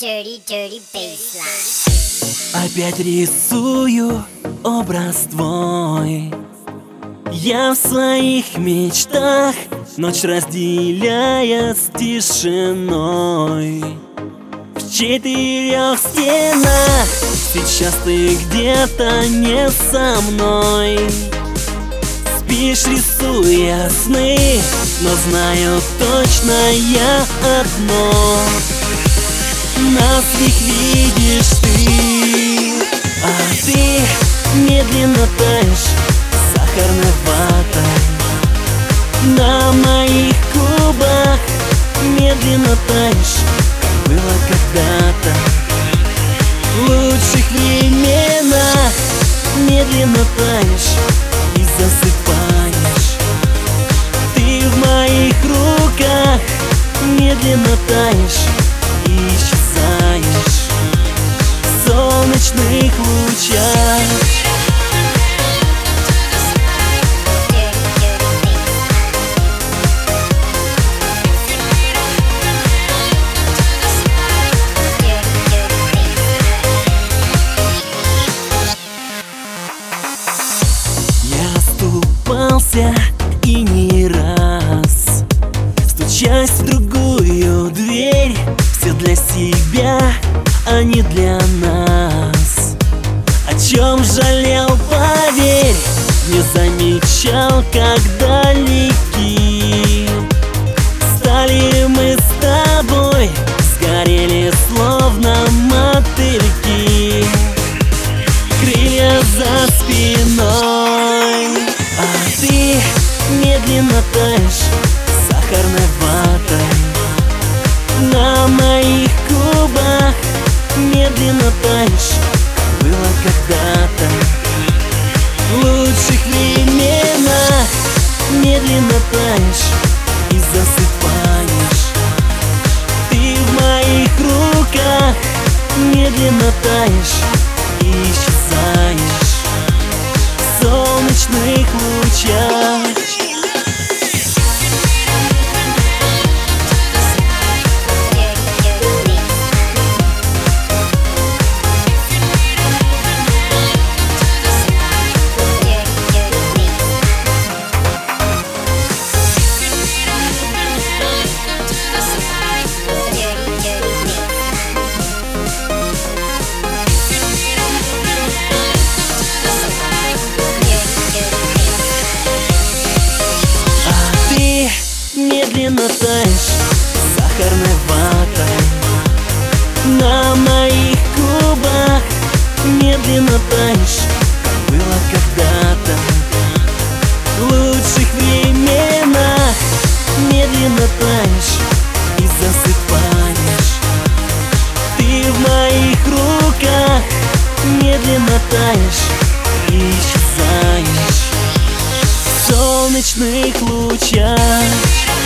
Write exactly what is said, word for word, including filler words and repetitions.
dirty, dirty bassline. Опять рисую образ твой. Я в своих мечтах, ночь разделяя с тишиной. В четырех стенах сейчас ты где-то не со мной. Спишь, рисуя сны, но знаю точно я одно: нас их видишь ты, а ты медленно таешь сахарной ватой на моих губах. Медленно таешь, как было когда-то в лучших временах. Медленно таешь и засыпаешь ты в моих руках. Медленно таешь и исчезаешь в солнечных лучах. И не раз, стучась в другую дверь, все для себя, а не для нас. О чем жалел, поверь, не замечал, как далеки стали мы с тобой, сгорели словно мотыльки, крылья за спиной. А ты медленно таешь сахарной ватой на моих губах. Медленно таешь, как было когда-то в лучших временах. Медленно таешь и засыпаешь ты в моих руках. Медленно таешь и исчезаешь в солнечных лучах. Медленно таешь сахарной ватой на моих губах. Медленно таешь, как было когда-то в лучших временах. Медленно таешь и засыпаешь ты в моих руках. Медленно таешь и исчезаешь в солнечных лучах.